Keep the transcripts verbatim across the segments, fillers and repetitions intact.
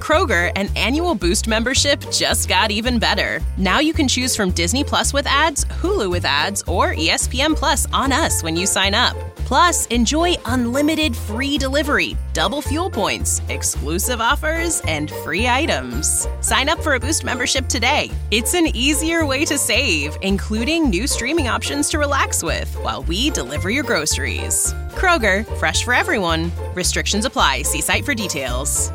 Kroger, an annual Boost membership just got even better. Now you can choose from Disney Plus with ads, Hulu with ads, or E S P N Plus on us when you sign up. Plus, enjoy unlimited free delivery, double fuel points, exclusive offers, and free items. Sign up for a Boost membership today. It's an easier way to save, including new streaming options to relax with while we deliver your groceries. Kroger, fresh for everyone. Restrictions apply. See site for details.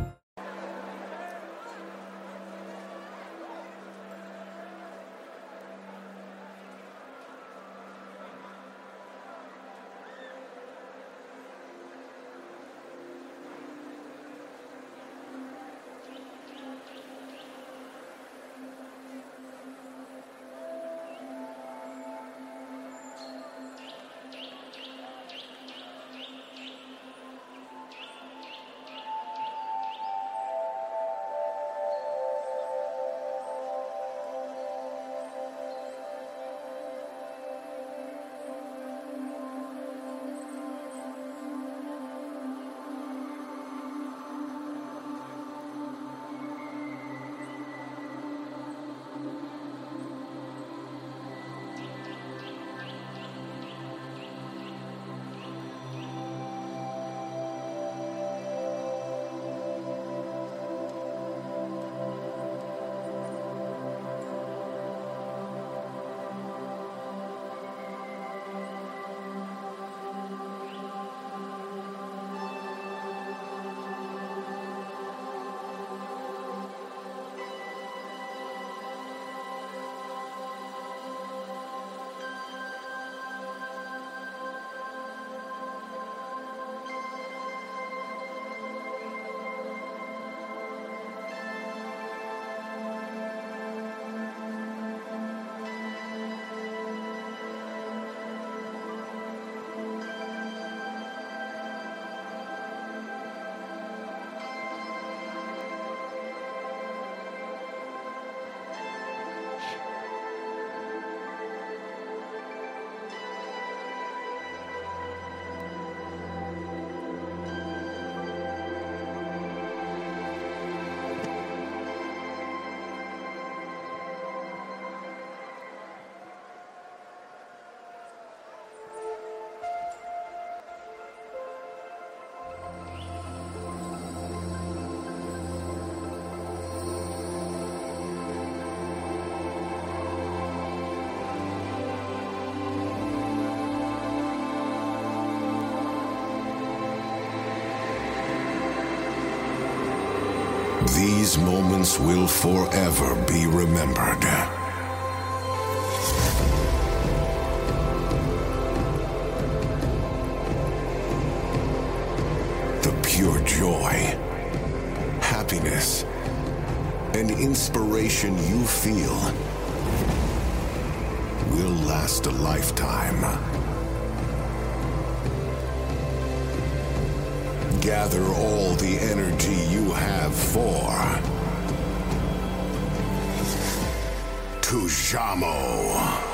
These moments will forever be remembered. The pure joy, happiness, and inspiration you feel will last a lifetime. Gather all the energy you have for Tujamo.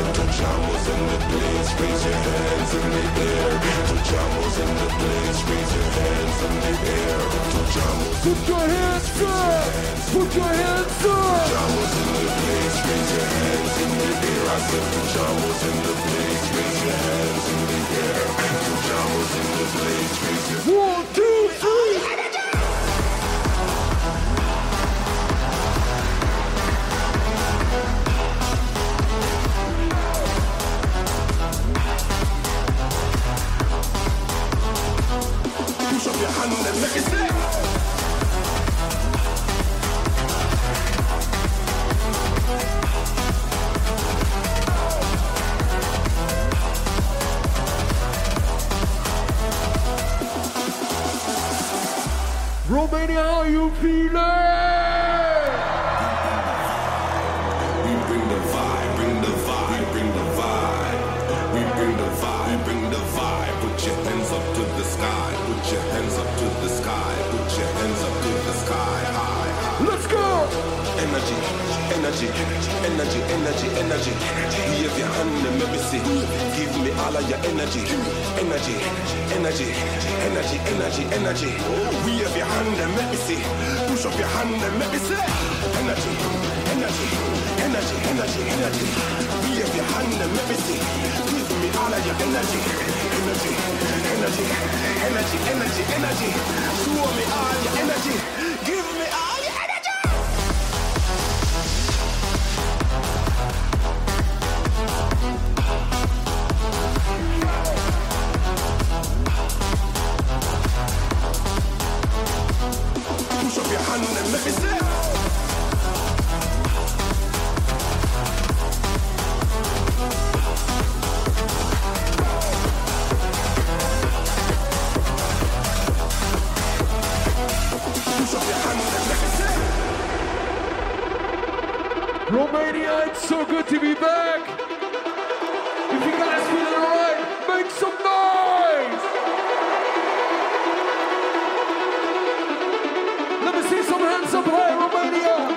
Pajamas in the place, raise your hands in the air. Pajamas in the place, raise your hands in the air. Pajamas. Put your hands up! Put your hands up! Pajamas in the place, raise your hands in the air. I said pajamas in the place, raise your hands in the air. Pajamas in the place, raise your hands. One, two, three! Push up your hand and let me see. Romania, how you feeling? We bring the vibe, bring the vibe, bring the vibe. We bring the vibe, bring the vibe. Put your hands up to the sky. Put your hands up to the sky. Put your hands up to the sky. High, high. Let's go! Energy, energy, energy, energy, energy. Wave your hand and let me see. Give me all of your energy. Energy, energy, energy, energy, energy. Wave your hand and let me see. Push up your hand and let me see. Energy, energy, energy, energy, energy. Wave your hand and let me see. Give me all of your energy. Energy, energy, energy, energy, energy. Show me all your energy. Give me all your energy. Push up your hand and let me see. Romania, it's so good to be back. If you guys feel alright, make some noise. Let me see some hands up high, Romania.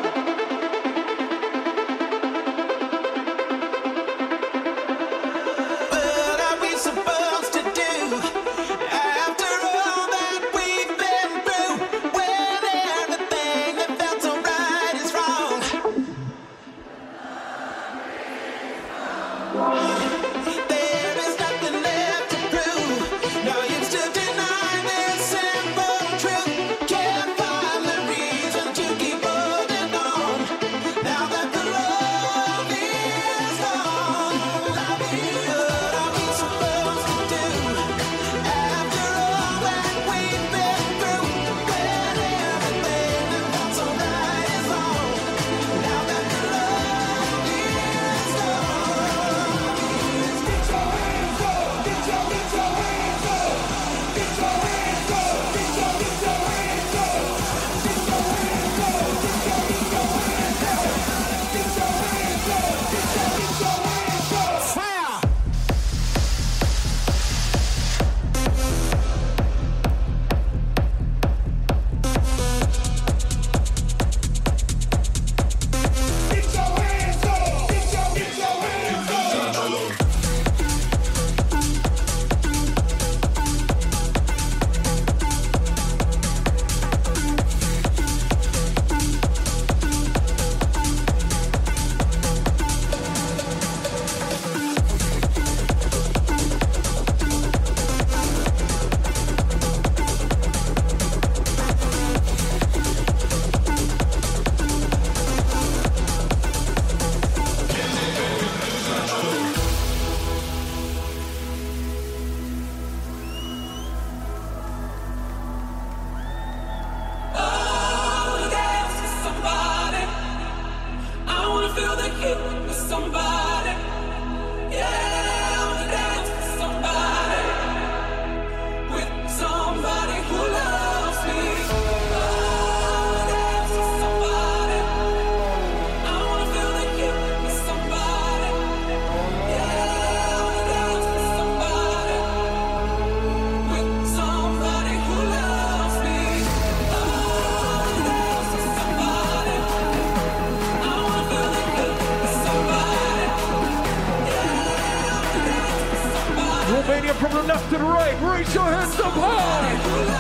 Romania from the left to the right, raise your hands up high.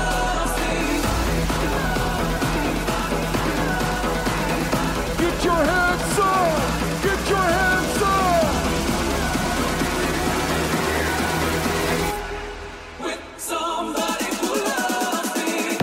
Get your hands up, get your hands up. With somebody who loves me.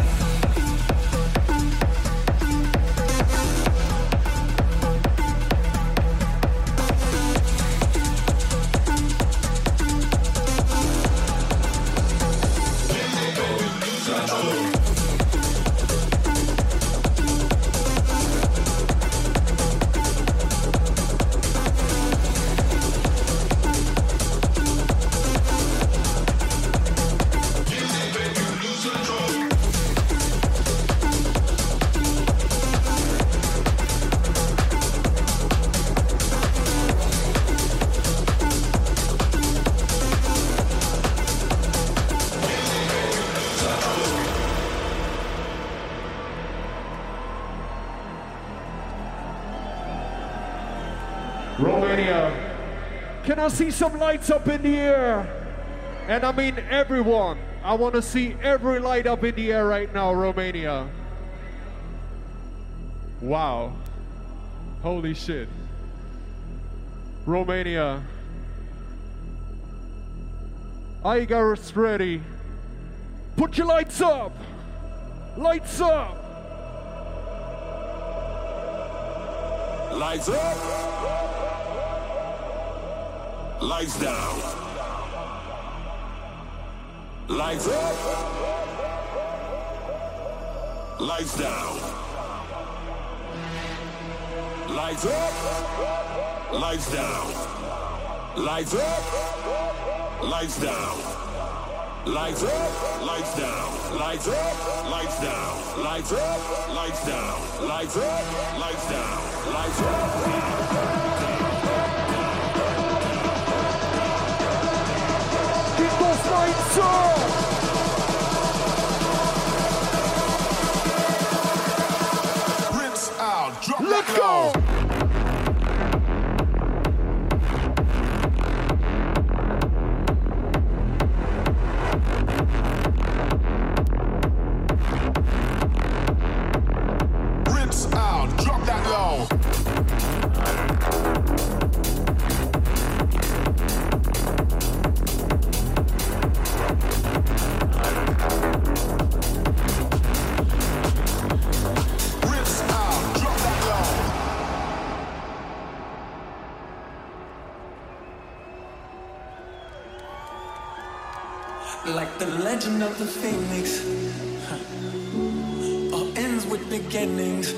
Romania, can I see some lights up in the air? And I mean everyone. I want to see every light up in the air right now, Romania. Wow. Holy shit. Romania. Are you guys ready? Put your lights up. Lights up. Lights up. Lights down. Lights up. Lights down. Lights up. Lights down. Lights up. Lights down. Lights up. Lights down. Lights up. Lights down. Lights up. Lights down. Lights up. Lights down. Lights up. Lights up! Rinse out, drop Let's that go! low. Rinse out, drop that low. Like the legend of the phoenix, huh. All ends with beginnings.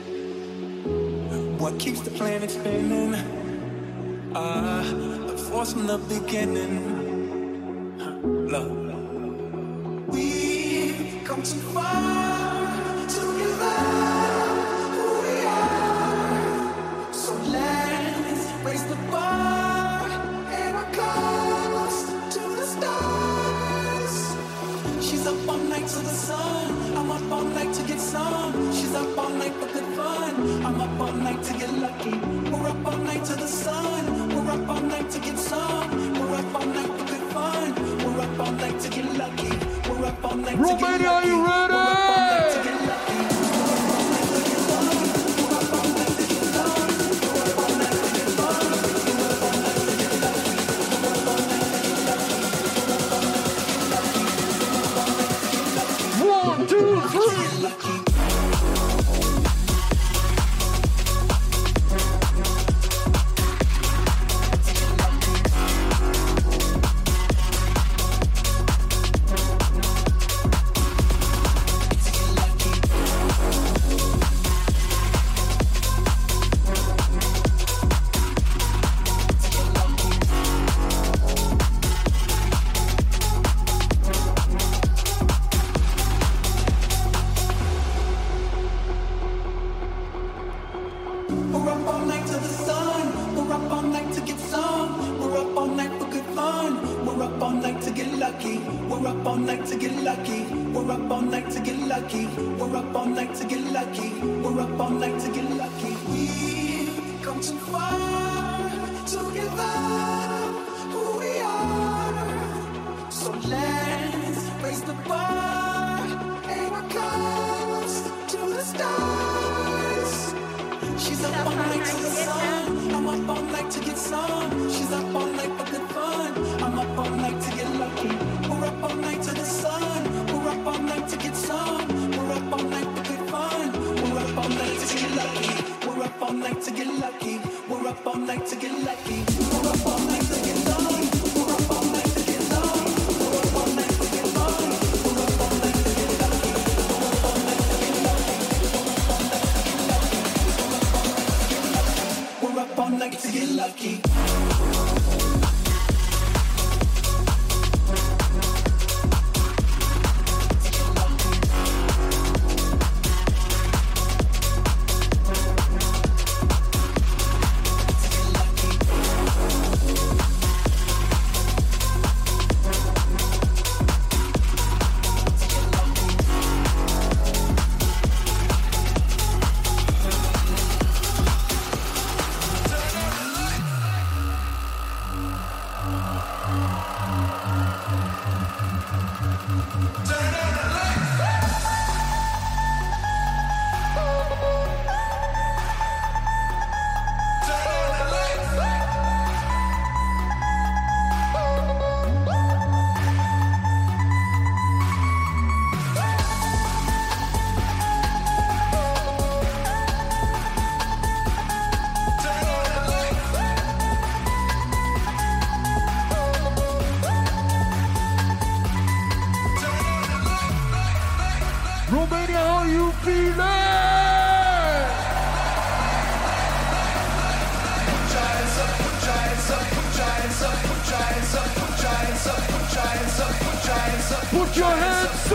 What keeps the planet spinning? Ah, the force from the beginning. Huh. Love. We've come too far to give up who we are. So let's raise the bar and our cause to the stars. She's up all night to the sun. I'm up all night to get some. She's up all night for good fun. I'm up all night to get lucky. We're up all night to the sun. We're up all night to get some. We're up all night for good fun. We're up all night to get lucky. We're up all night to get lucky. Romania, are you ready? We're up all night to get lucky. We're up all night to get fun. We're up all night to get fun. We're up all night to get lucky. We're up all night to get lucky. We're up all night to get lucky. One, two, three. Come too far to give up who we are. Romania, how you feeling? Put your hands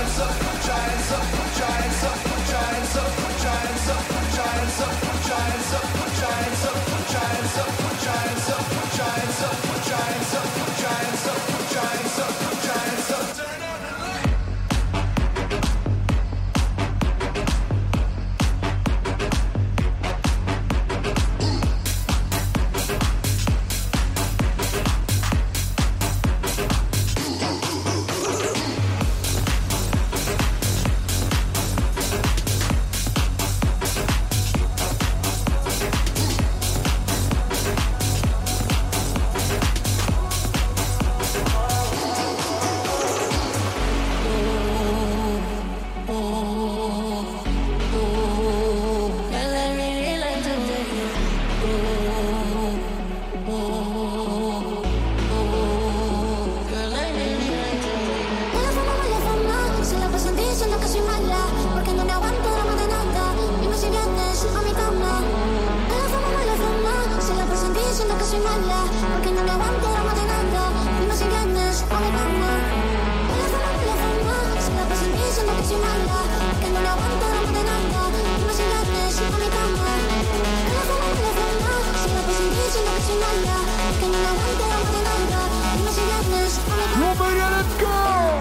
Romania, let's go!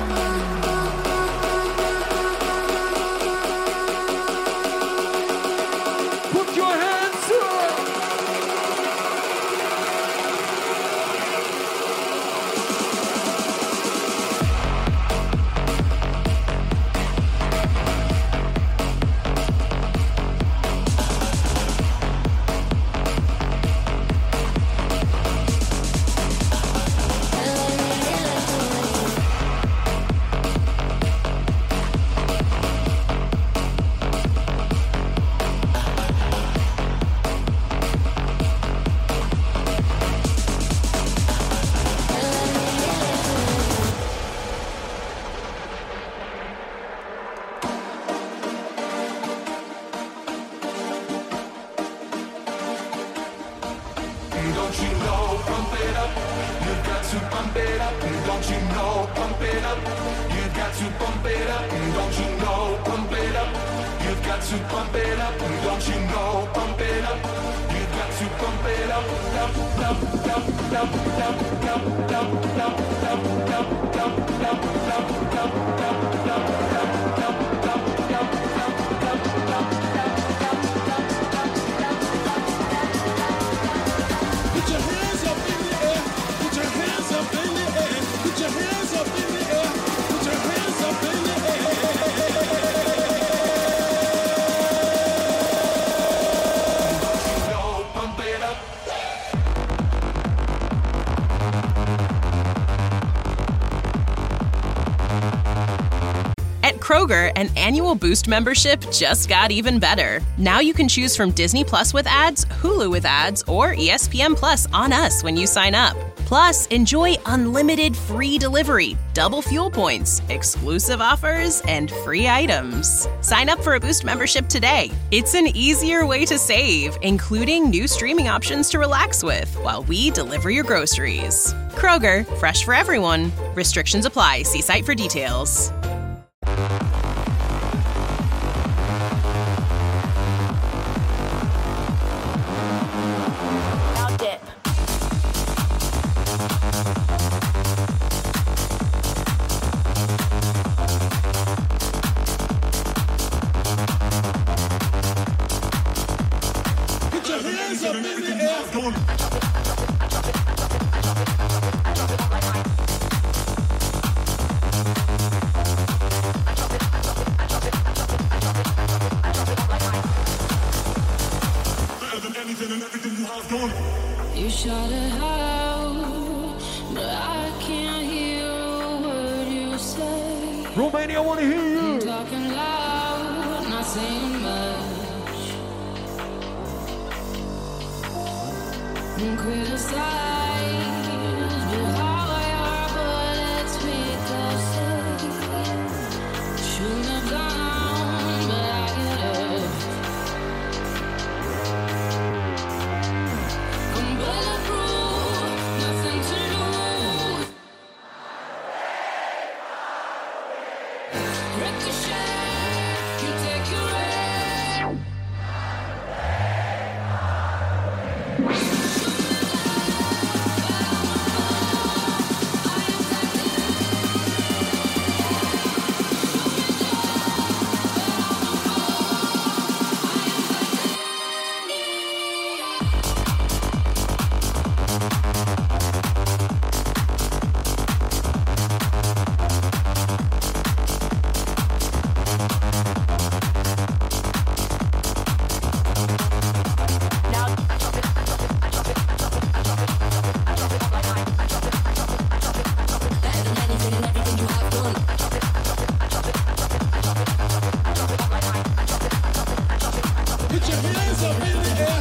Put your hands up! Don't you know, pump it up, you've got to pump it up. Don't you know, pump it up, you've got to pump it up. Don't you know, pump it up, you've got to pump it up. Don't you know, pump it up, you've got to pump it up. Up, up, up, up, up, up, up, up, up, up, up, up, up, up, Put your hands up in the air. Put your hands up in the air. Put your hands up in the air. Put your hands up in the air. No, pump it up. At Kroger, an annual Boost membership just got even better. Now you can choose from Disney Plus with ads, Hulu with ads, or E S P N Plus on us when you sign up. Plus, enjoy unlimited free delivery, double fuel points, exclusive offers, and free items. Sign up for a Boost membership today. It's an easier way to save, including new streaming options to relax with while we deliver your groceries. Kroger, fresh for everyone. Restrictions apply. See site for details. Now dip. Put your hands up in the air. Romania, I want to hear you. Talking loud, not saying much. Criticize, but how your bullets make us safe. Shouldn't have gone, but I get up. I'm bulletproof, nothing to lose. Ricochet, you take your aim. Put your hands up in the air.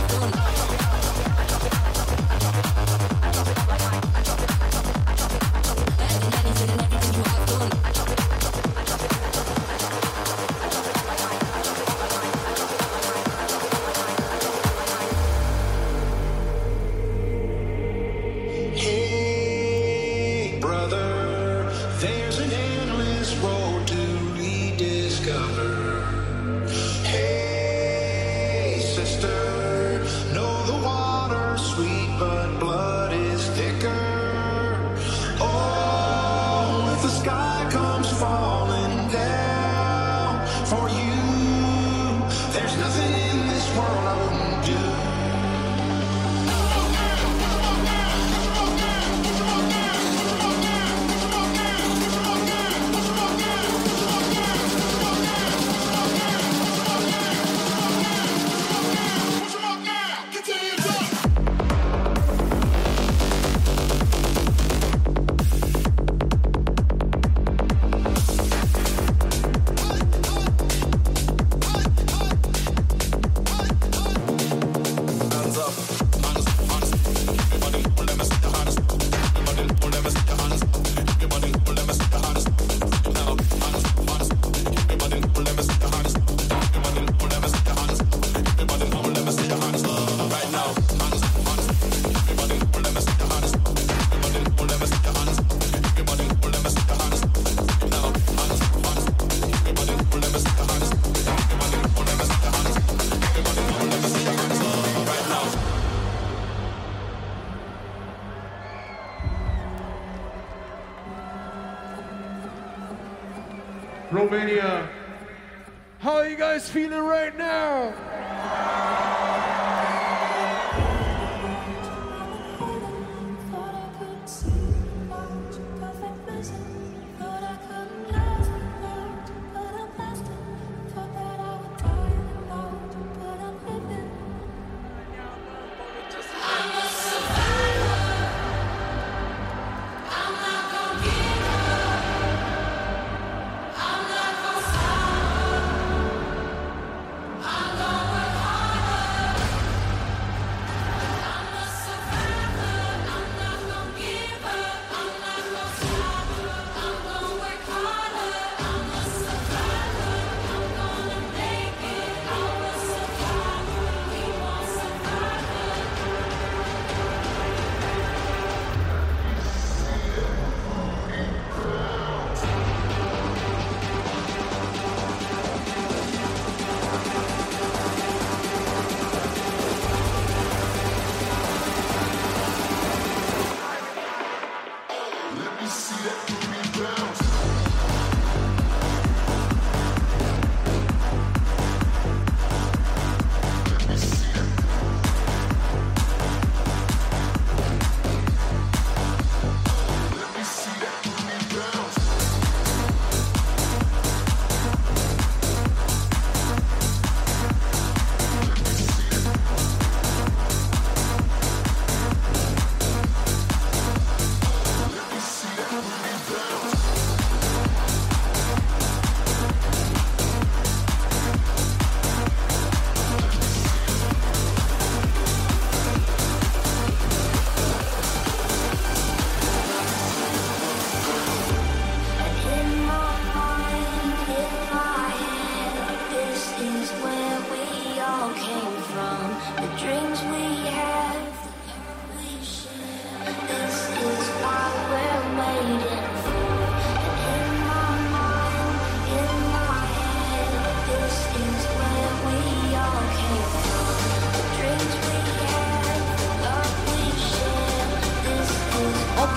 Hey, brother, there's an endless road to rediscover. Hey, sister, know the water's sweet, but blood is thicker. Oh, if the sky comes falling down for you, there's nothing in this world I wouldn't do. Romania, how are you guys feeling right now? Thought I could see much perfect vision. Thought I couldn't last long, but I'm lasting. Thought that I would die out, but I'm living. I'm a survivor. I'm not gonna give up. I'm not gonna stop. I'm gonna work harder. I'm a survivor. I'm not gonna give up. I'm not gonna stop. I'm gonna work harder. I'm a survivor. I'm gonna make it. I'm a survivor. We want survivor. Let me see that.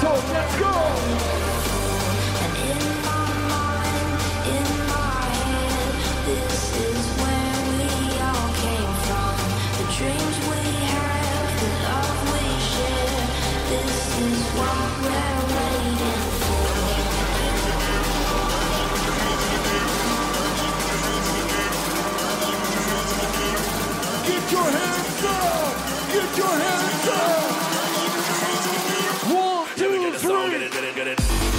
talk, let's go! And in my mind, in my head, this is where we all came from. The dreams we have, the love we share. This is what we're waiting for. Get your hands up! Get your hands up! One, two, three!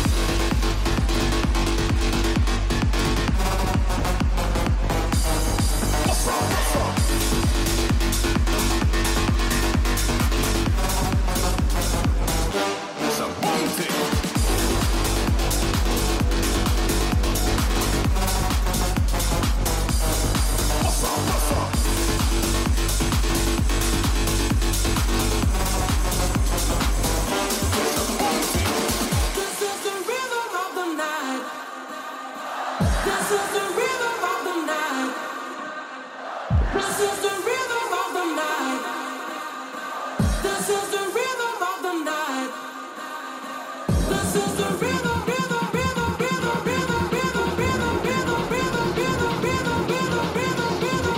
This is the rhythm of the night. This is the rhythm of the night. This is the rhythm of the night. This is the rhythm of the night. This is the rhythm, rhythm, rhythm, rhythm, rhythm, rhythm, rhythm, rhythm, rhythm, rhythm, rhythm, rhythm, rhythm, rhythm,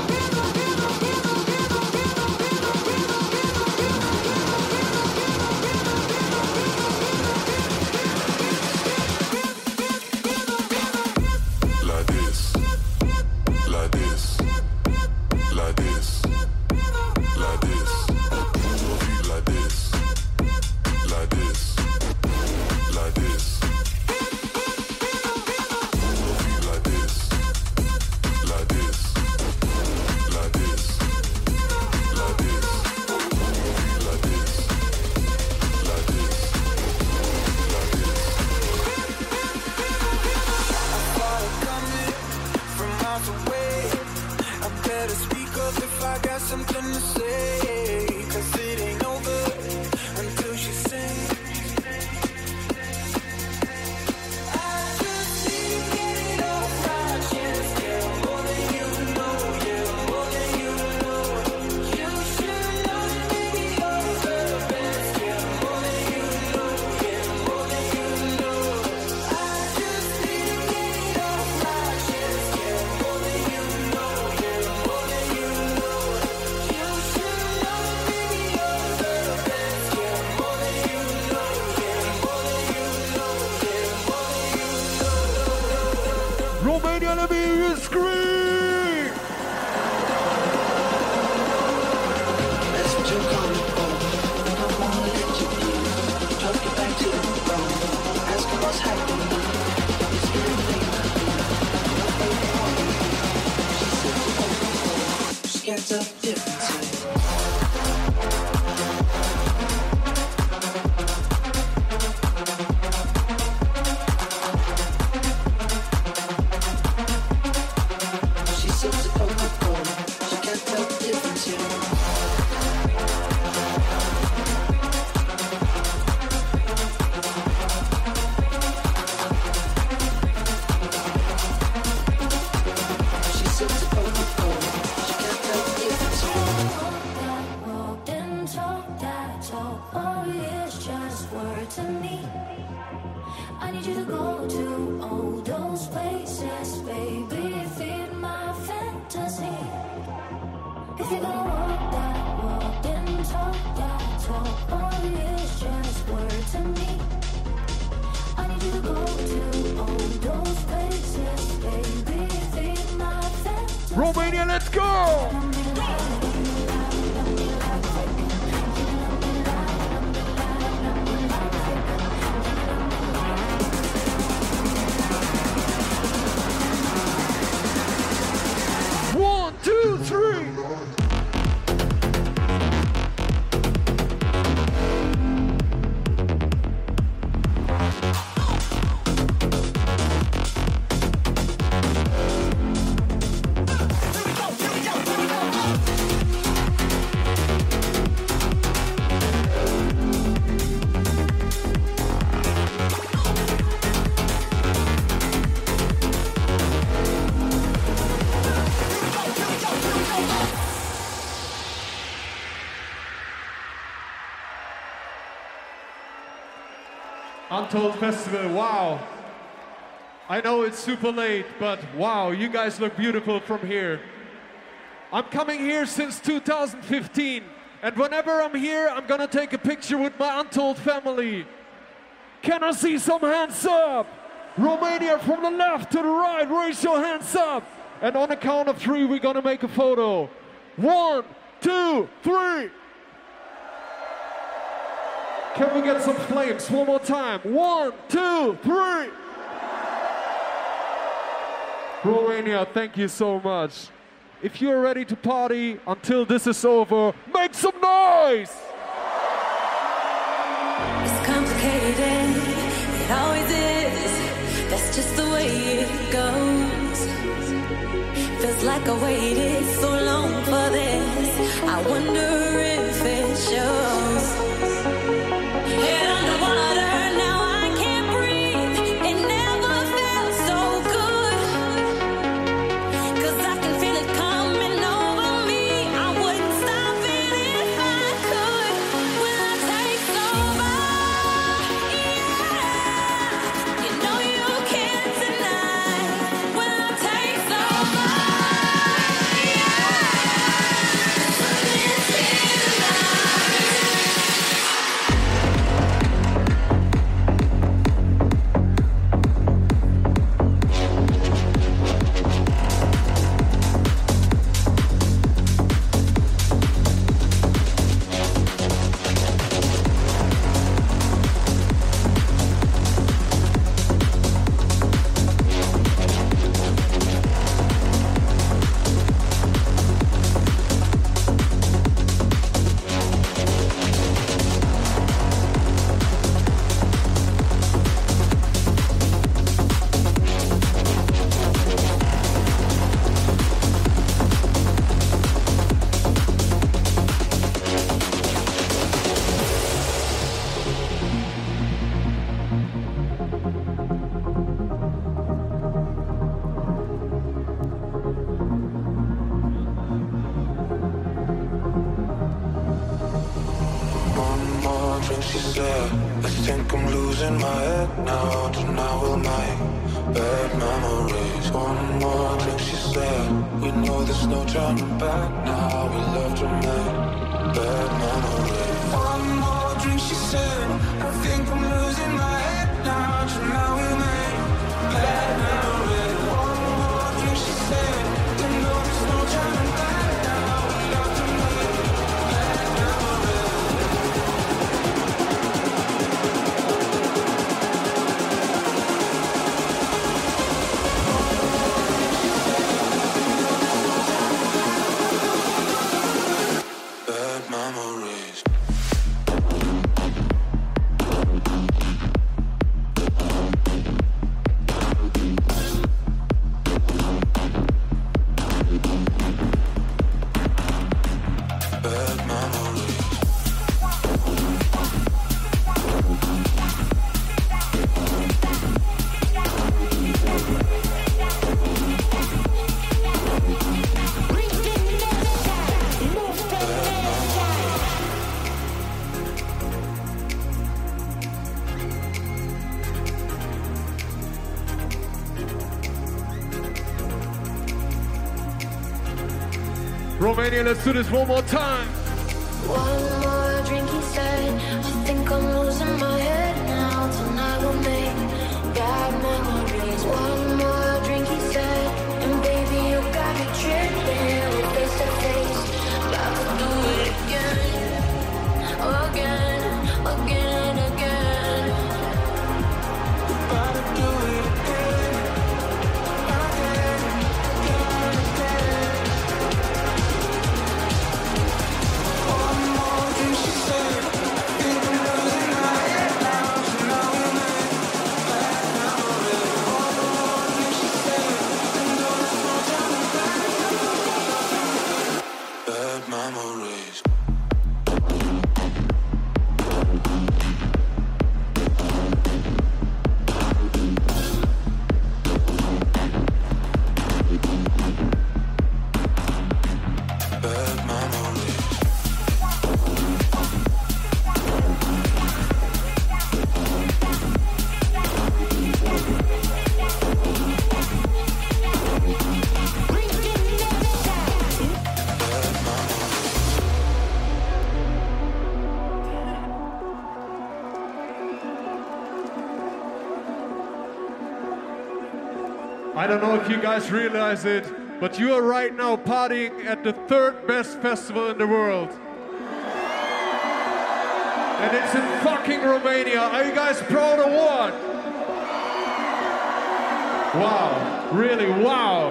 Like this, like this, like this, like this. Move your feet like this, like this, like this. Move your feet like this, like this, like this, like this. Move your feet like this, like this, like this. coming from miles away. I better speak up if I got something to say. Cause it ain't over until she sings. I just need to get it off my chest. Yeah, more than you know. Yeah, more than you know. You should know that baby you're the best. Yeah, more than you know. Yeah, more than you know. I just need to get it off my chest. Yeah, more than you know. Yeah, more than you know. You should know that baby you're the best. Yeah, more than you know. Yeah, more than you know. Yeah, more than you know. Romania, let me hear you scream! That's what you're calling for. I don't wanna let you be. Drop you back to the throne. Ask her what's happening. It's everything I do. Nothing wrong with you. She said to open for. She gets up different to She sips a Coca-Cola. She can't tell the difference here. She sips a Coca-Cola. She can't tell the difference here. That walked and talked that talk. All is just word to me. I need you to go to all those places, baby. Feed my fantasy. If you're gonna walk that walk and talk that talk, all is just word to me. I need you to go to all those places, baby. Feed my fantasy. Romania, let's go! One, two, three! Untold Festival, wow. I know it's super late, but wow, you guys look beautiful from here. I'm coming here since two thousand fifteen, and whenever I'm here, I'm gonna take a picture with my Untold family. Can I see some hands up? Romania from the left to the right, raise your hands up. And on the count of three, we're gonna make a photo. One, two, three. Can we get some flames one more time? One, two, three. Romania, thank you so much. If you're ready to party until this is over, make some noise! It's complicated, it always is. That's just the way it goes. Feels like I waited so long for this. I wonder if it shows. Head underwater, now I can't breathe. It never felt so good. 'Cause I can feel it coming over me. I wouldn't stop it if I could. Will I take over? Yeah. You know you can't deny. Will I take over? Yeah. It's here tonight. One more drink, she said. I think I'm losing my head now. Tonight we'll make bad memories. One more drink, she said. We know there's no turning back now. We love to make bad memories. One more drink, she said. I think I'm losing my head now. Tonight we'll make bad memories. One more drink, she said. We know there's no turning back now. We love to make bad memories. Bad memories. Bad memories. Romania, let's do this one more time. One more drink, he said. I think I'm losing my head now. Tonight we'll make bad memories. One more drink, he said. And baby, you got me tripping. We're face to face. About to do it again. Again, again, again. About to do it again. Again, again, again. One more drink. I don't know if you guys realize it, but you are right now partying at the third best festival in the world. And it's in fucking Romania. Are you guys proud of what? Wow, really, wow.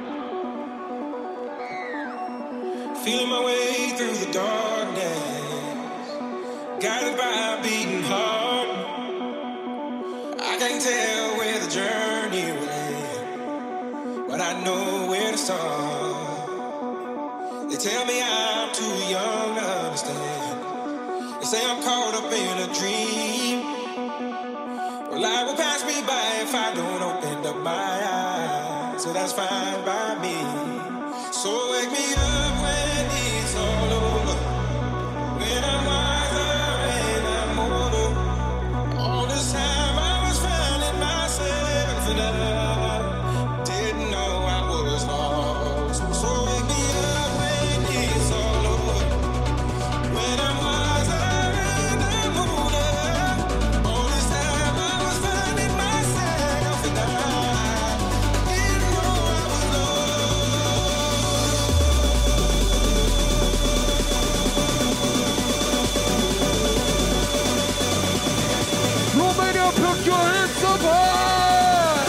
Feeling my way through the darkness, guided by a beating heart. I can't tell where the journey will end, but I know where to start. They tell me I'm too young to understand. They say I'm caught up in a dream. Well, life will pass me by if I don't open up my eyes. So that's fine by me. So wake me up when it's all over, when I'm wiser and I'm older. All this time I was finding myself and I didn't know I was lost. So wake me up when it's all over, when I'm wiser and I'm older. All this time I was finding myself and I didn't know I was lost. Romania, put your hands up high!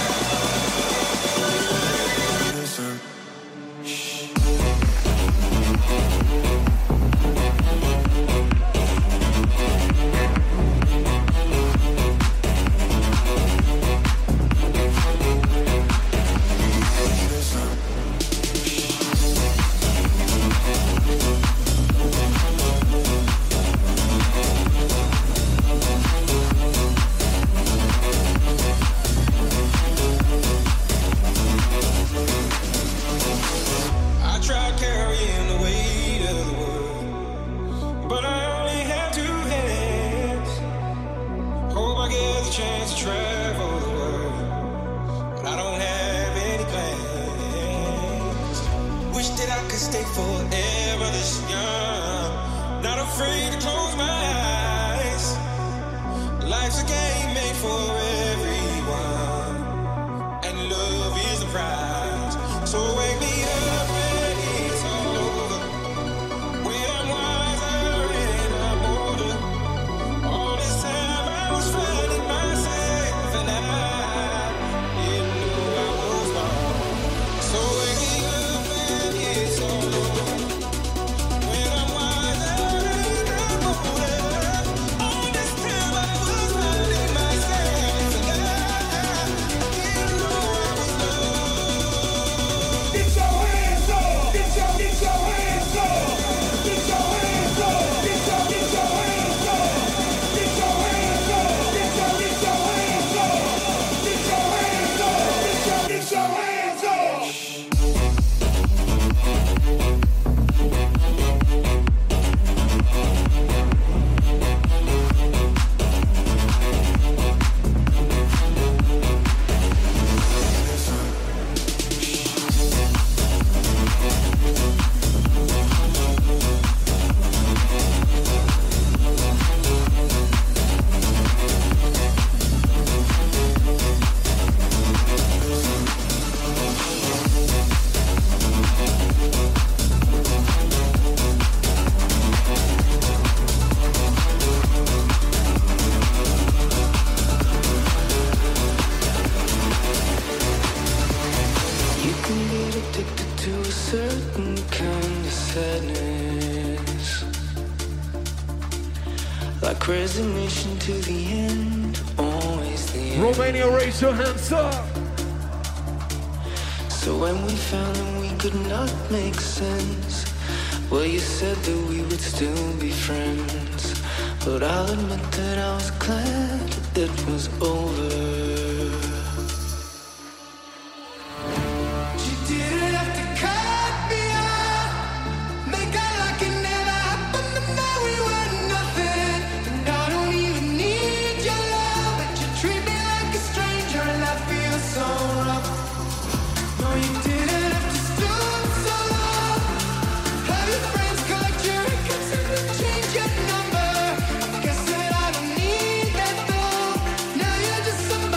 I tried carrying the weight of the world, but I only have two hands. Hope I get the chance to travel the world, but I don't have any plans. Wish that I could stay forever this young, not afraid to close my eyes. Life's a game made for everyone, and love is the prize. So wake me up when it's all over, when I'm wiser and I'm older. All this time I was finding myself and I didn't know I was lost. So wake me up when it's all over, when I'm wiser and I'm older. All this time I was finding myself and I didn't know I was lost. Get your hands up! Get your, get your hands up! Get your hands up! Get your, get your hands up! Get your hands up! Get your, get your hands up! Get your hands up! Get your, get your hands up! You can get addicted to a certain kind of sadness, like resignation to the end, always the end. Romania, raise your hands up! So when we found that we could not make sense, well, you said that we would still be friends, but I'll admit that I was glad it was over. You didn't have to cut me off, make out like it never happened, and now we were nothing. And I don't even need your love, but you treat me like a stranger, and I feel so rough. No, you didn't have to stoop so low. Have your friends collect your records and then change your number. I guess that I don't need that though. Now you're just some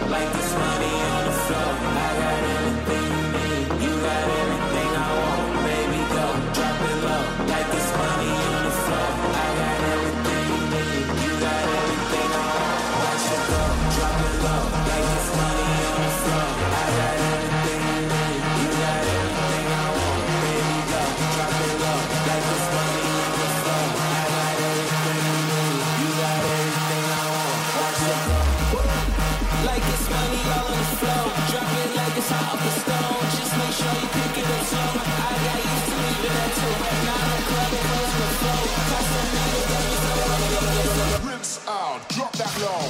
like this money on the floor. I got everything you need. You got everything I want. Baby, go drop it low. Like this money on the floor. I got everything you need. You got everything I want. Watch it go. Drop it low. Like this money on the floor. I got everything you need. You got everything I want. Baby, go drop it low. Like this money on the floor. I got everything you need. You got everything I want. Watch it go. Like this money all on the floor. Drop it like it's hot off the stone. Just make sure you pick it up slow. I got used to leaving that too. Now I'm clubbing close to the flow. Rinse out, drop that low.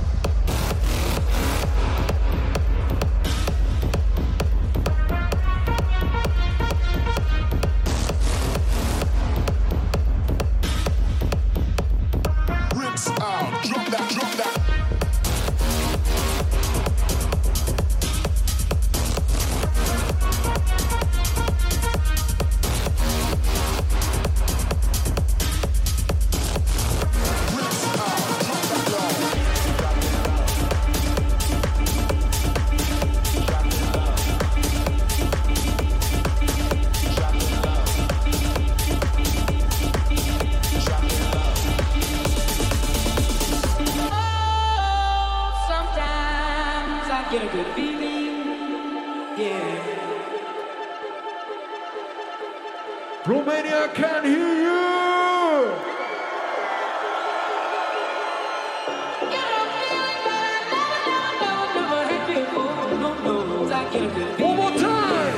Rinse out, drop that, drop that. Sometimes I get a good feeling. Yeah. Romania can hear you! One more time!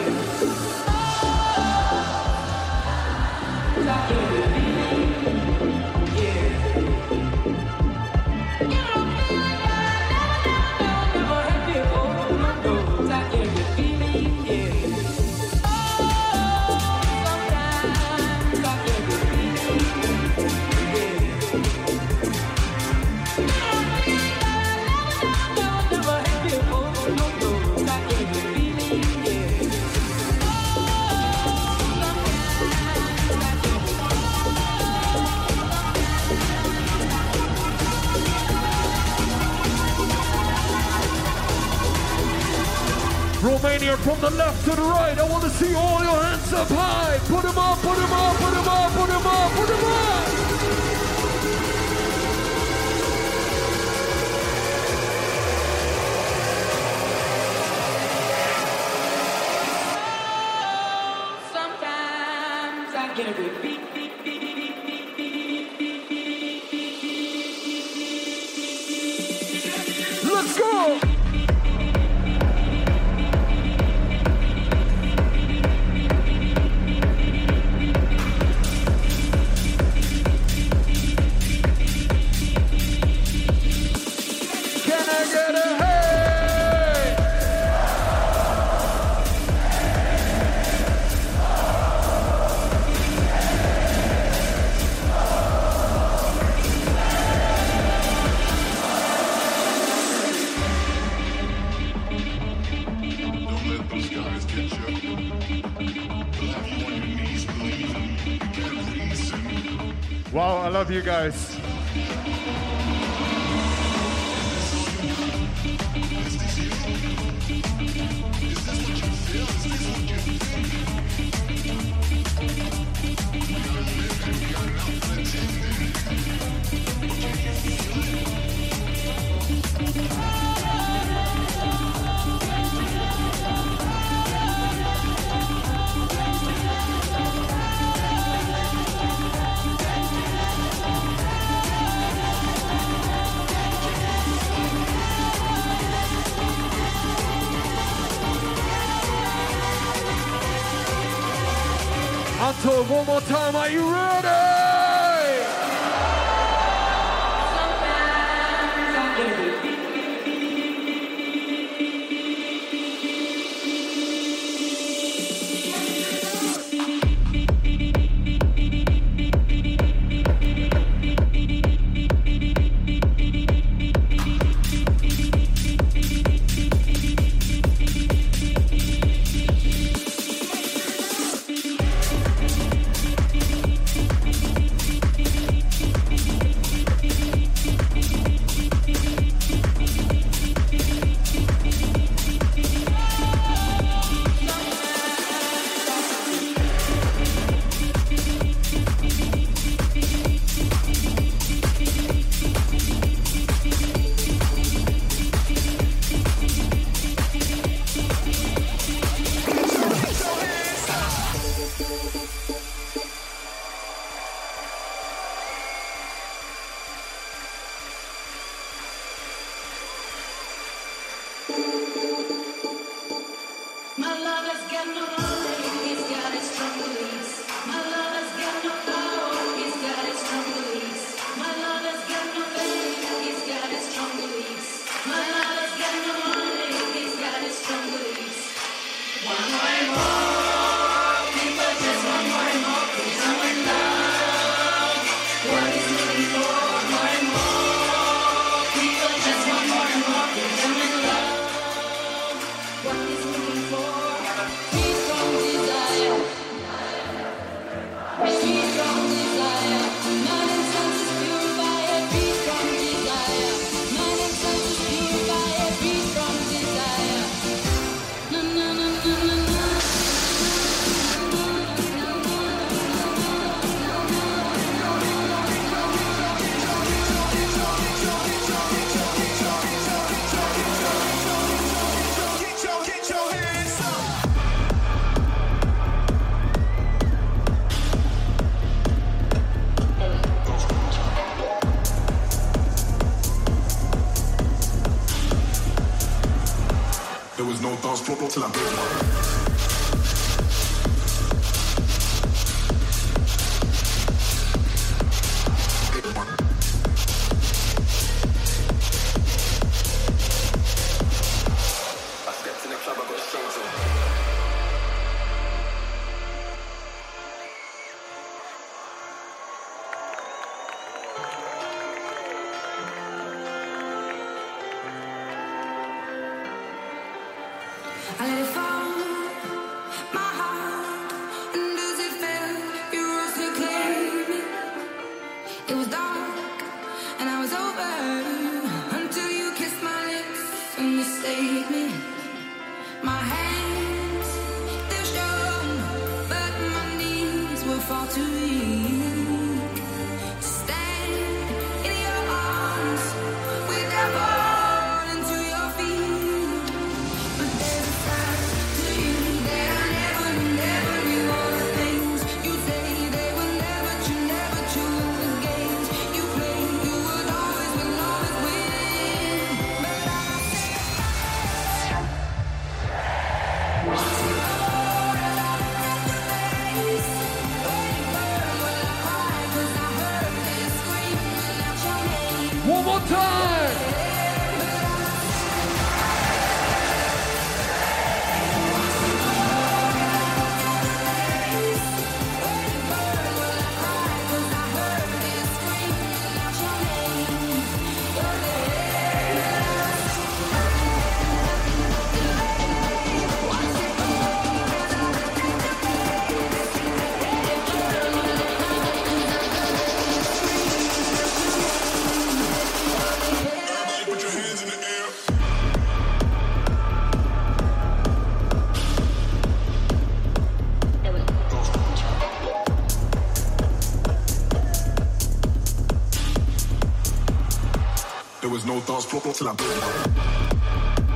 Romania from the left to the right. I want to see all your hands up high. Put them up, put them up, put them up, put them up, put them up. Sometimes I get a good beat, beat, beat, beat, beat, beat, beat, beat. Let's go. Can I get a hey? Don't let those guys get you. They'll have you on your knees believing you get reason. Wow, I love you guys. Anto, one more time, are you ready? Sometimes I get a good beat. Till I break my I let it fall, my heart, and as it fell, you rose to claim me. It was dark, and I was over, until you kissed my lips and you saved me. My hands, they're strong, but my knees were far too weak to stand in your arms without falling to your feet. But there's a side to you that I never, never knew. All the things you say, they were never true, never true. The games you play, you would always win, always win. But I One more time! put your hands in the air. There was no thoughts proper till I blew it up.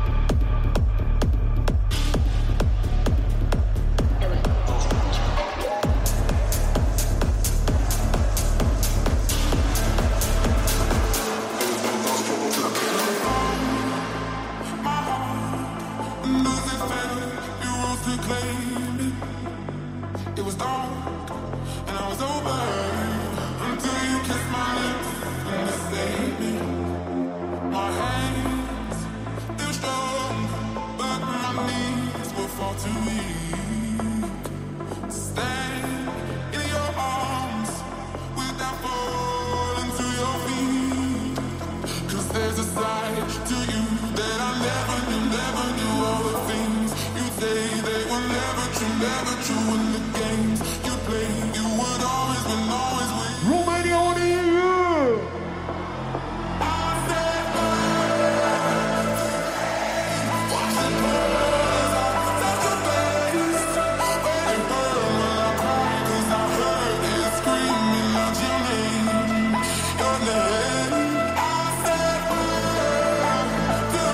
It was dark, and I was over until you kissed my lips and you saved me. My hands, they're strong, but my knees were far too weak to stand in your arms without falling to your feet. 'Cause there's a side to you that I never knew, never knew. All the things you say, they were never true, never true. In the games you play, you would always win, always win. Romania, what do you do?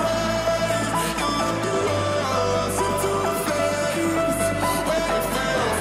Where it fell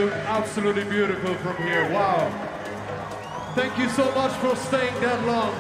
look absolutely beautiful from here. Wow. Thank you so much for staying that long.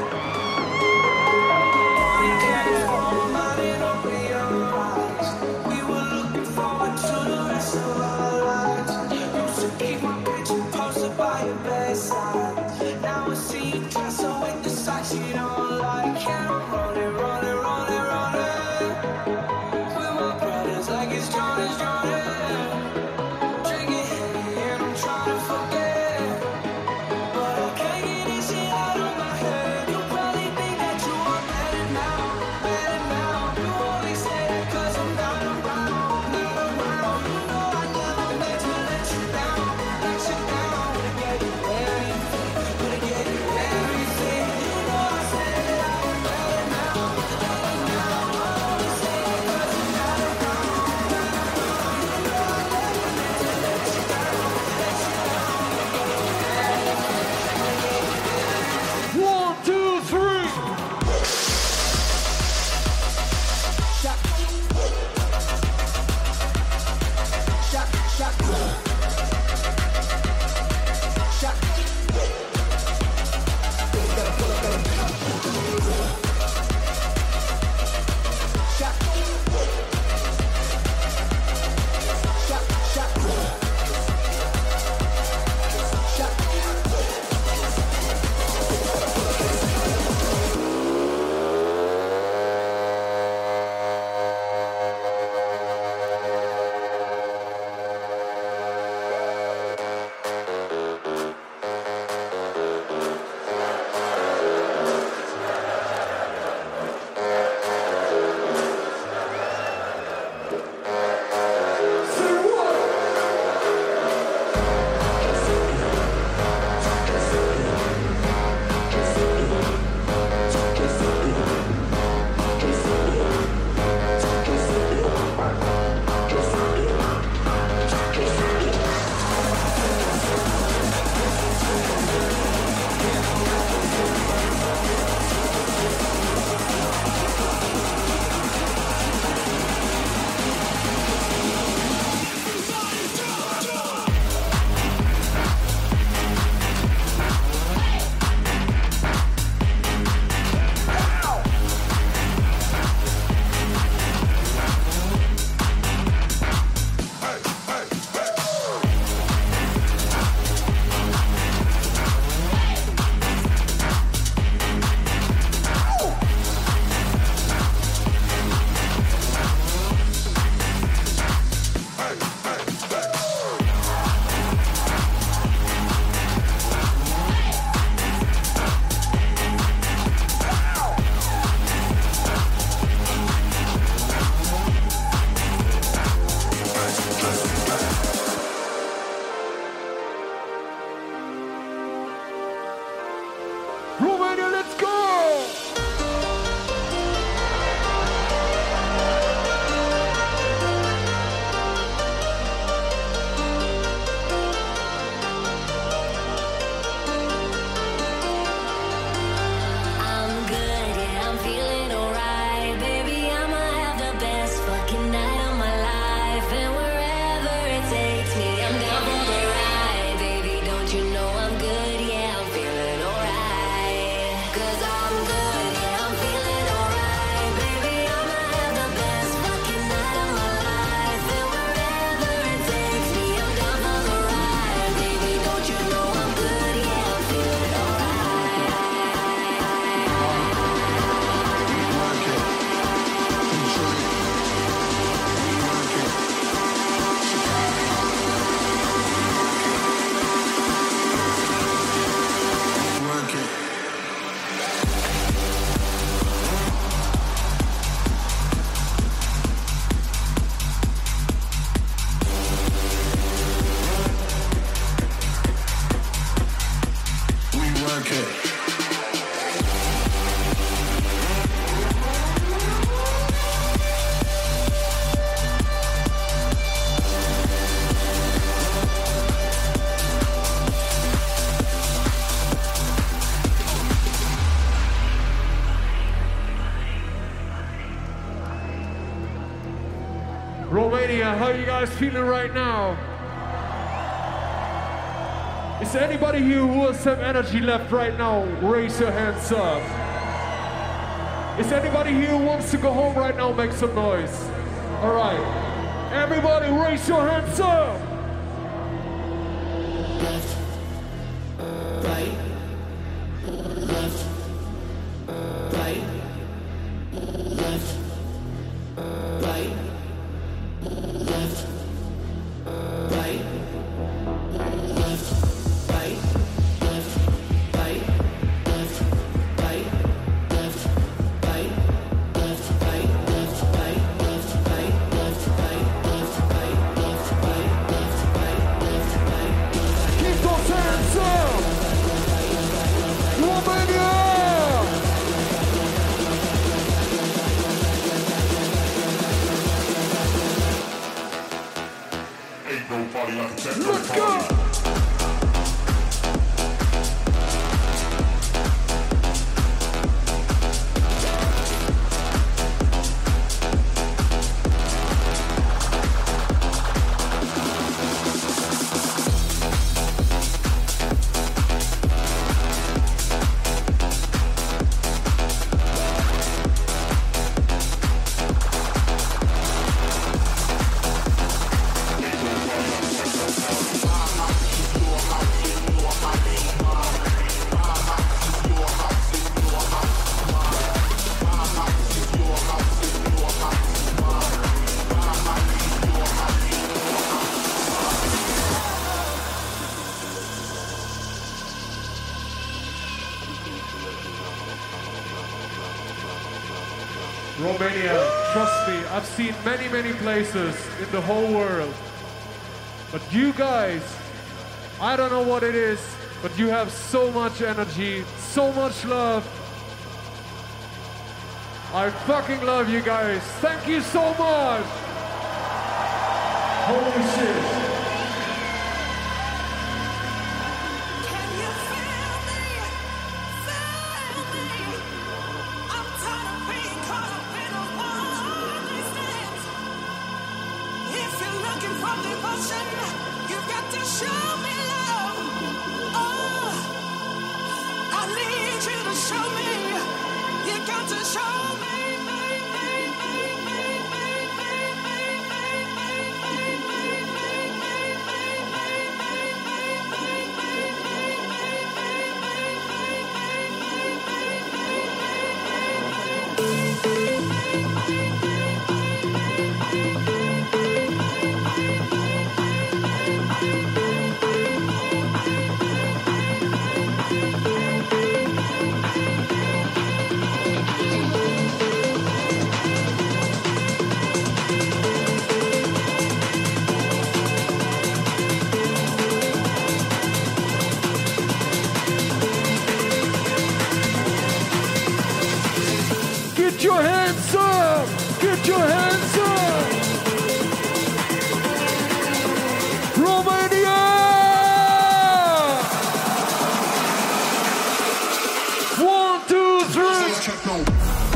We were looking forward to the rest of our lives. Used to keep my picture posted by your bedside. Now I see you dressing with the socks you don't like. And I'm rolling, rolling, rolling, rolling with my brothers like it's Jonas, Jonas. Drinking Henny and I'm trying to forget, but I can't get this shit out of my head. You probably think that you are better now, better now. You only say that 'cause I'm not around, not around. You know I never meant to let you down, let you down. Gonna get you everything, gonna get you everything. You know I said that I was better now, better now. I only say that 'cause I'm not around, not around. You know I never meant to let you down, let you down. Gonna get you everything, gonna get you everything. One, two, three. Shot, shot, shot, shot. Gotta pull up, gotta shot, shot, shot, shot. Romania, let's go! I'm good, yeah, I'm feeling alright. Baby, I'ma have the best fucking night of my life. And wherever it takes me, I'm down for the ride. Baby, don't you know I'm good, yeah, I'm feeling alright. 'Cause I'm good, yeah, I'm feeling alright. Baby, I'ma have the best fucking night of my life. And wherever it takes me, I'm down for the ride. Baby, don't you know I'm good, yeah, I'm feeling alright. Romania, how you guys feeling right now? Is there anybody here who has some energy left right now? Raise your hands up. Is there anybody here who wants to go home right now? Make some noise. All right. Everybody raise your hands up. Left, right, left, right, left, right, left, right, left, right, left, right, left, right, left, right, left, right, left, right, left, right, left, right, left, right, left, right, left, right, left, right. Keep those hands up. Romania. Ain't no party like a techno Let's party. go. Romania, trust me, I've seen many, many places in the whole world. But you guys, I don't know what it is, but you have so much energy, so much love. I fucking love you guys. Thank you so much. Holy shit. Can you feel me? Feel me? I'm tired of being caught up in a one-night stand. If you're looking for devotion, you've got to show me love. Oh, I need you to show me. You got to show me. Get your hands up! Get your hands up! Romania! One, two, three!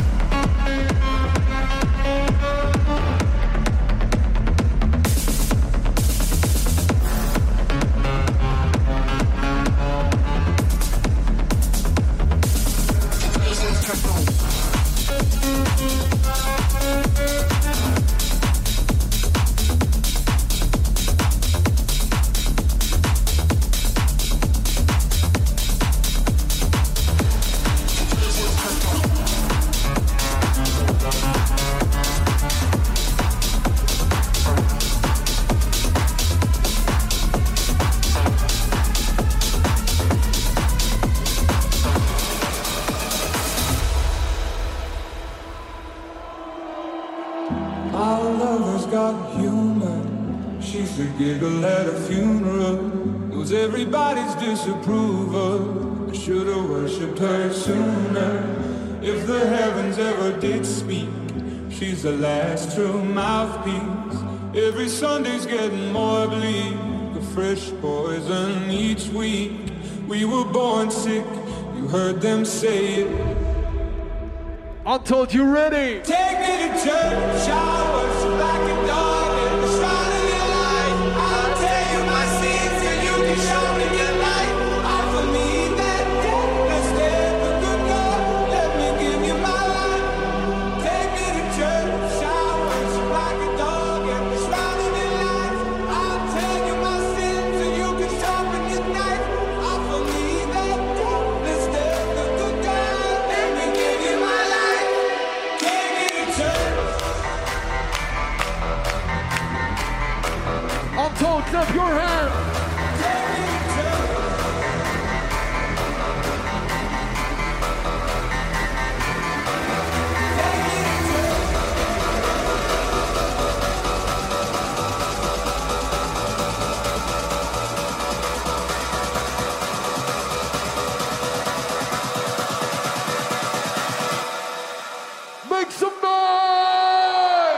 Our lover's got humor. She's the giggle at a funeral. Knows everybody's disapproval. I should've worshipped her sooner. If the heavens ever did speak, she's the last true mouthpiece. Every Sunday's getting more bleak. A fresh poison each week. We were born sick. You heard them say it. I'm told you ready. Take me to church, I worship like a dog in the shine of your light. I'll tell you my sins and you can show me your light. lift up your hand. Make some noise!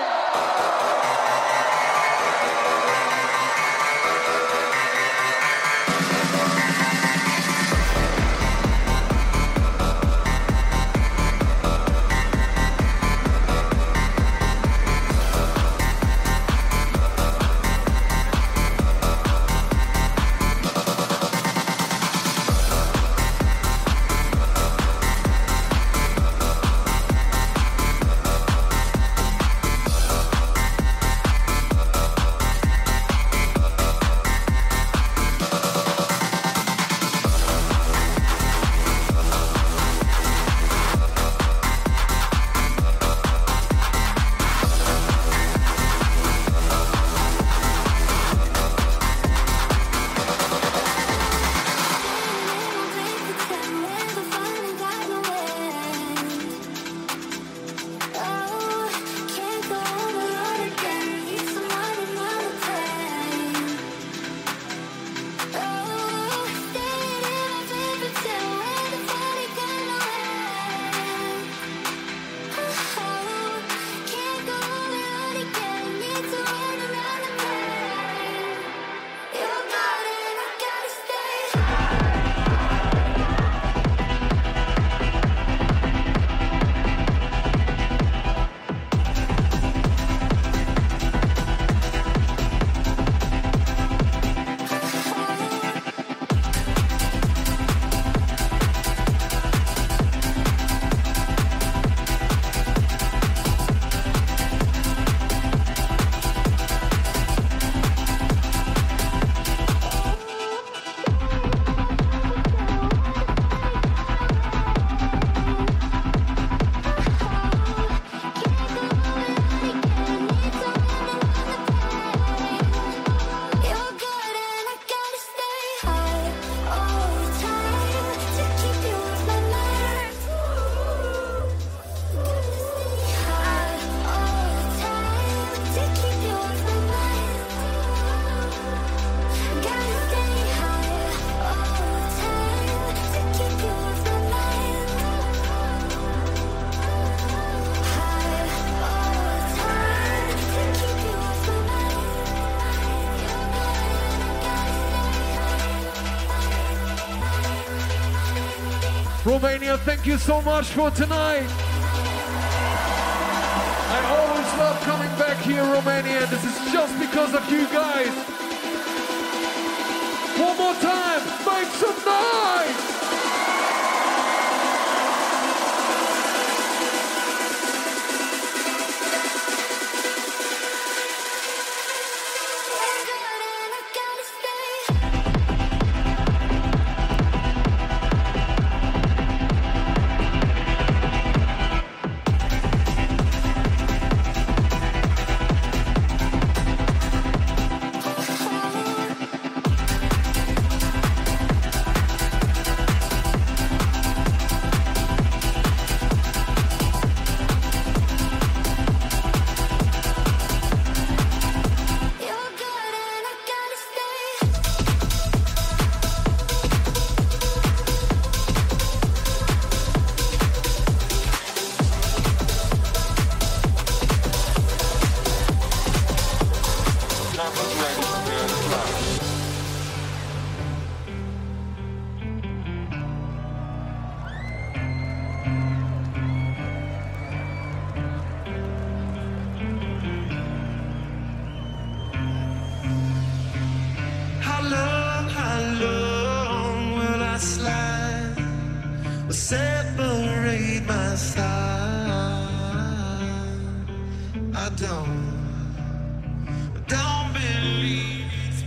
Romania, thank you so much for tonight. I always love coming back here, Romania, and this is just because of you guys. One more time, make some noise! Separate my side. I don't, don't believe it's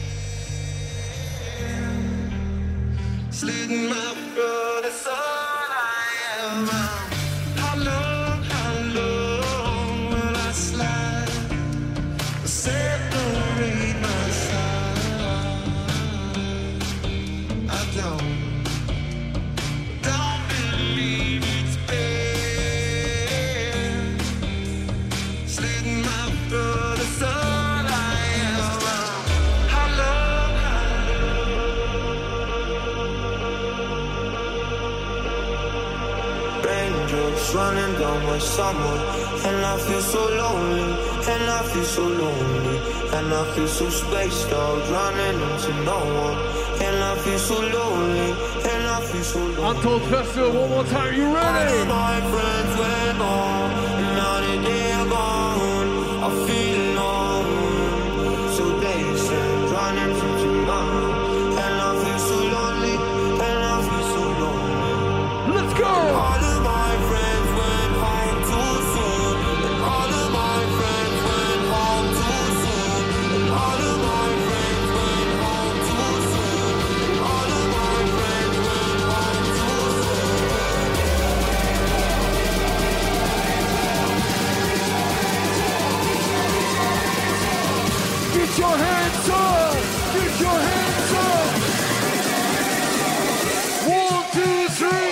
been slitting my throat. It's all I am. How long, how long will I slide? Separate my side. just running down my summer. And I feel so lonely, and I feel so lonely. And I feel so spaced out, running into no one. And I feel so lonely, and I feel so lonely. Untold Festival, one more time, you All ready? of my friends went on, and now that they're gone, I feel alone. So they send running from tomorrow. And I feel so lonely, and I feel so lonely. Let's go! All of my friends went home too soon. And all of my friends went home too soon. And all of my friends went home too soon. And all of my friends went home too soon. Get your hands up! Get your hands up! One, two, three!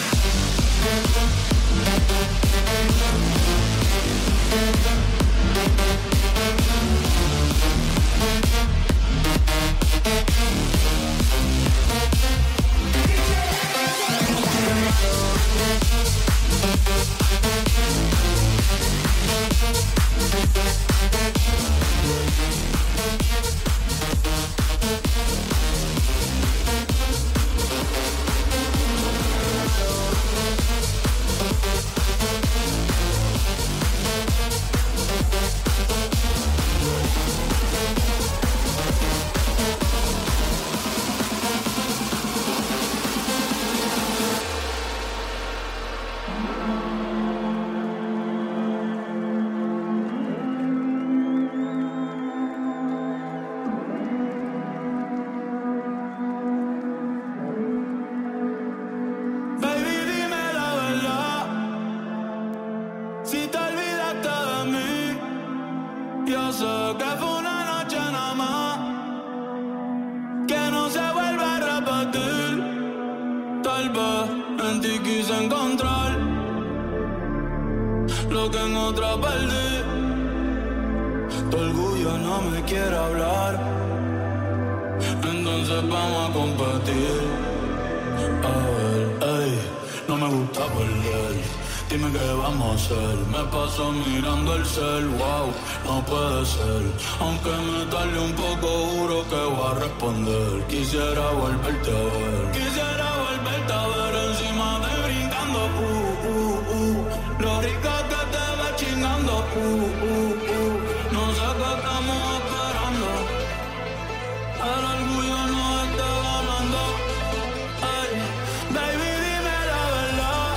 Baby, dime la verdad. Si te olvidaste de mí, yo sé que fue una noche nada más, que no se vuelve a repetir. Tal vez en ti quise encontrar lo que en otra perdí. Tu orgullo no me quiere hablar, entonces vamos a competir. A ver, ey, no me gusta perder. Dime qué vamos a hacer. Me paso mirando el cel, wow, no puede ser. Aunque me tarde un poco, juro que voy a responder. Quisiera volverte a ver. Quisiera volverte a ver encima de brincando, uh, uh, uh. Lo rico que te va chingando, uh, uh, uh. No sé qué estamos esperando. El orgullo no está ganando. Ay, baby, dime la verdad.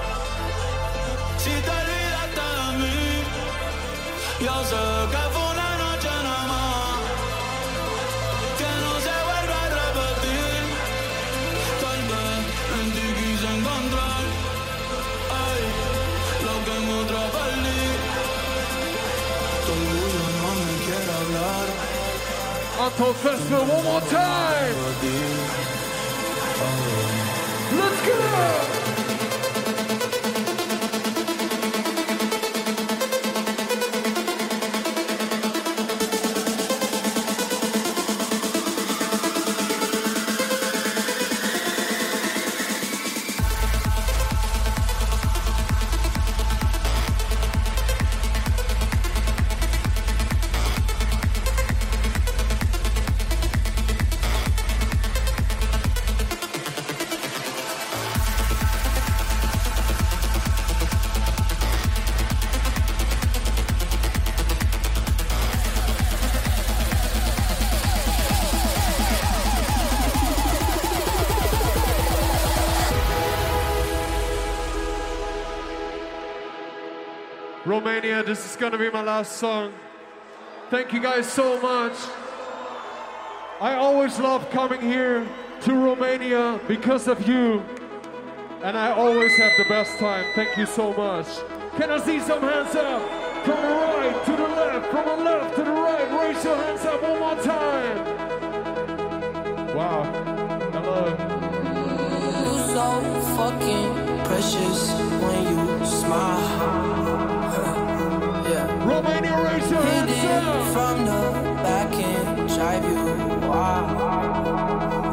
Si te olvidaste de mí, yo sé que fue una noche nada más, que no se vuelve a repetir. Tal vez en ti quise encontrar, ay, lo que en otra perdí. Tu orgullo no me quiere hablar. Untold Festival, one more time! Let's go! Romania, this is gonna be my last song. Thank you guys so much. I always love coming here to Romania because of you. And I always have the best time. Thank you so much. Can I see some hands up? From the right to the left, from the left to the right. Raise your hands up one more time. Wow. Hello. You so fucking precious when you smile. Yeah. Romania, raise your Hit hands it up. from the back and drive you wild.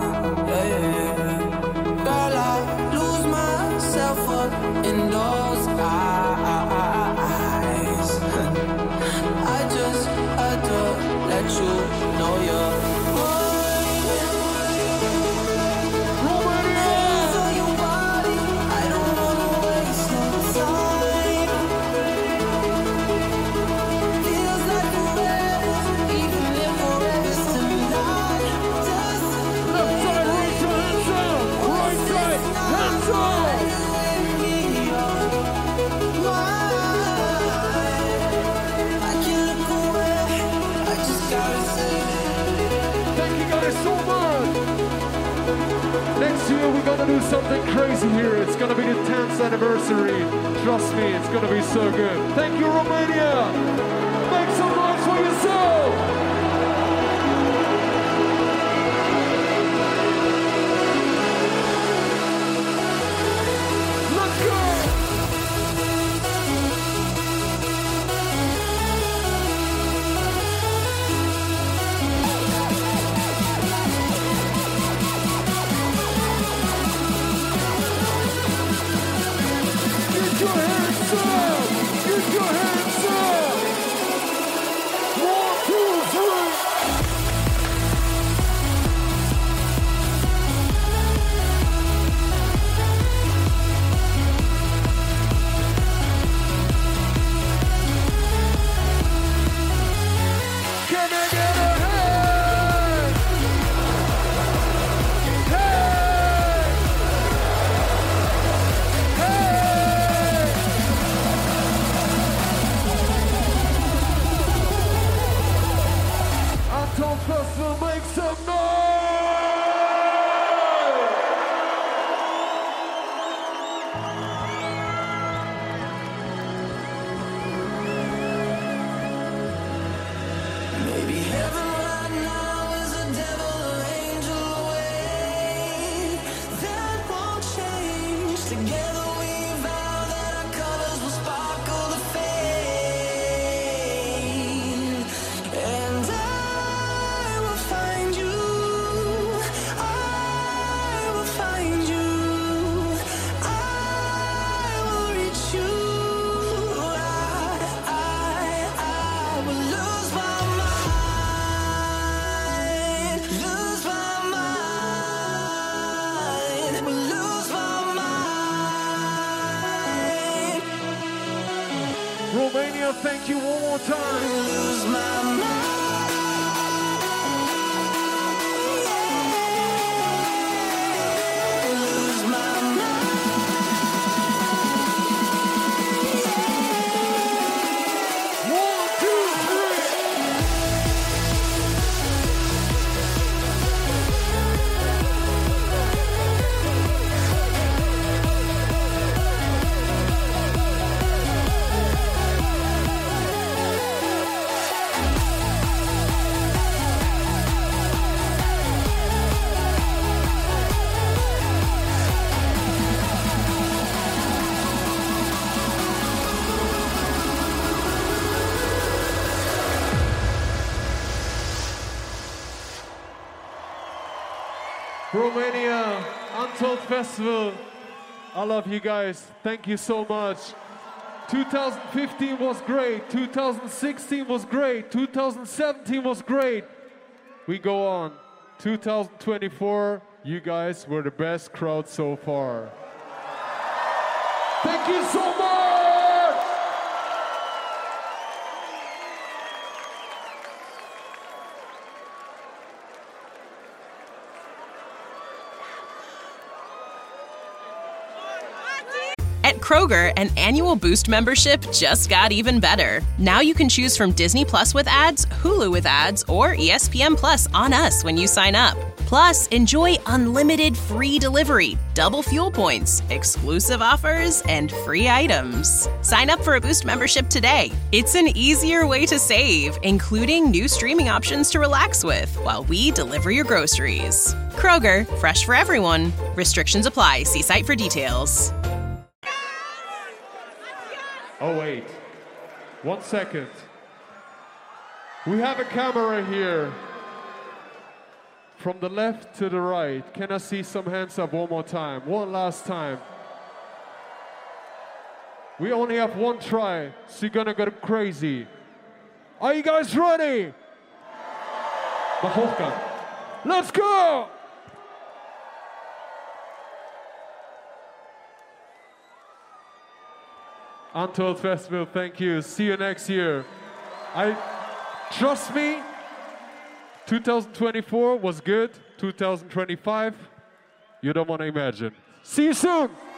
Yeah, yeah, yeah. Girl, I lose myself up in those so much. Next year we're gonna do something crazy here. It's gonna be the tenth anniversary. Trust me, it's gonna be so good. Thank you, Romania. Make some noise for yourself. Let's go. Get your hands up! Get your hands up! One, two, three! Can I get a hand? Hey! Hey! Anton Festival, make some noise! Maybe heaven right now is a devil or angel away. That won't change. Together we vow that our colors will sparkle the fade. And I will find you. I will find you. I will reach you. I, I, I will lose my mind. Lose my mind. Will lose my mind. Romania, thank you one more time. Lose my mind. Lose my mind. One, two, three. Romania, Untold Festival. I love you guys. Thank you so much. two thousand fifteen was great. two thousand sixteen was great. two thousand seventeen was great. We go on. two thousand twenty-four, you guys were the best crowd so far. Thank you so much! At Kroger, an annual Boost membership just got even better. Now you can choose from Disney Plus with ads, Hulu with ads, or E S P N Plus on us when you sign up. Plus, enjoy unlimited free delivery, double fuel points, exclusive offers, and free items. Sign up for a Boost membership today. It's an easier way to save, including new streaming options to relax with while we deliver your groceries. Kroger, fresh for everyone. Restrictions apply. See site for details. Oh, wait. One second. We have a camera here. From the left to the right. Can I see some hands up one more time? One last time. We only have one try, so you're gonna go crazy. Are you guys ready? Mahowka. Let's go! Untold Festival, thank you. See you next year. I trust me, two thousand twenty-four was good. two thousand twenty-five, you don't want to imagine. See you soon.